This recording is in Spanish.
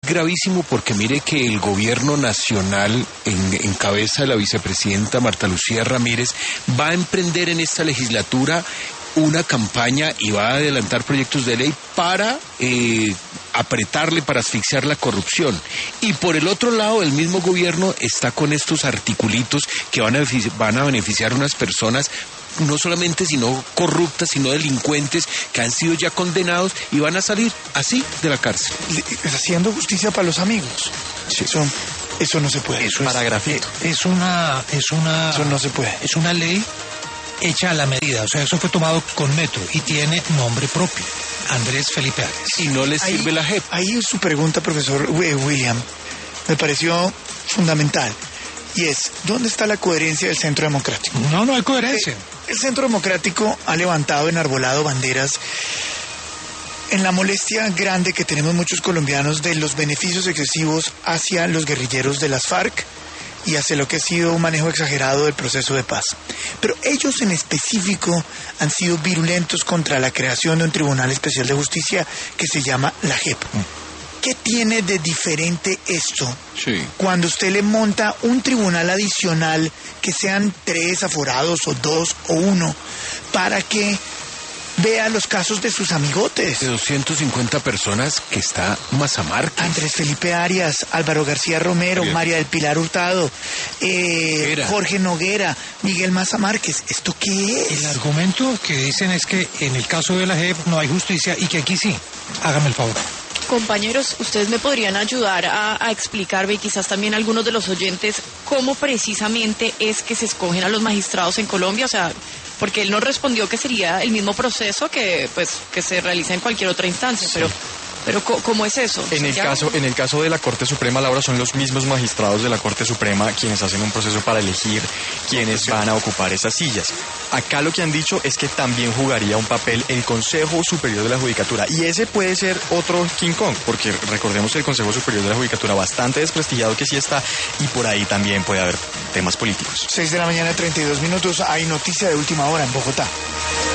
Gravísimo, porque mire que el gobierno nacional, en cabeza de la vicepresidenta Marta Lucía Ramírez, va a emprender en esta legislatura una campaña y va a adelantar proyectos de ley para apretarle, para asfixiar la corrupción. Y por el otro lado, el mismo gobierno está con estos articulitos que van a beneficiar a unas personas no solamente sino corruptas, sino delincuentes que han sido ya condenados y van a salir así de la cárcel. Haciendo justicia para los amigos. Sí. Eso no se puede. Eso es grafito. Eso no se puede. Es una ley hecha a la medida, o sea, eso fue tomado con metro y tiene nombre propio, Andrés Felipe Arias. Y no les sirve la JEP. Ahí su pregunta, profesor William, me pareció fundamental. Y es, ¿dónde está la coherencia del Centro Democrático? No hay coherencia. El Centro Democrático ha levantado, enarbolado banderas en la molestia grande que tenemos muchos colombianos de los beneficios excesivos hacia los guerrilleros de las FARC y hacia lo que ha sido un manejo exagerado del proceso de paz. Pero ellos en específico han sido virulentos contra la creación de un Tribunal Especial de Justicia que se llama la JEP. ¿Qué tiene de diferente esto? Sí. Cuando usted le monta un tribunal adicional, que sean 3 aforados o 2 o 1, para que vea los casos de sus amigotes. De 250 personas que está Maza Márquez, Andrés Felipe Arias, Álvaro García Romero, María del Pilar Hurtado, Jorge Noguera, Miguel Maza Márquez. ¿Esto qué es? El argumento que dicen es que en el caso de la JEP no hay justicia y que aquí sí. Hágame el favor. Compañeros, ustedes me podrían ayudar a explicarme, y quizás también algunos de los oyentes, cómo precisamente es que se escogen a los magistrados en Colombia. O sea, porque él nos respondió que sería el mismo proceso que se realiza en cualquier otra instancia, sí. Pero ¿cómo es eso? En el caso de la Corte Suprema, Laura, son los mismos magistrados de la Corte Suprema quienes hacen un proceso para elegir quiénes van a ocupar esas sillas. Acá lo que han dicho es que también jugaría un papel el Consejo Superior de la Judicatura, y ese puede ser otro King Kong, porque recordemos que el Consejo Superior de la Judicatura, bastante desprestigiado que sí está, y por ahí también puede haber temas políticos. 6 de la mañana, 32 minutos, hay noticia de última hora en Bogotá.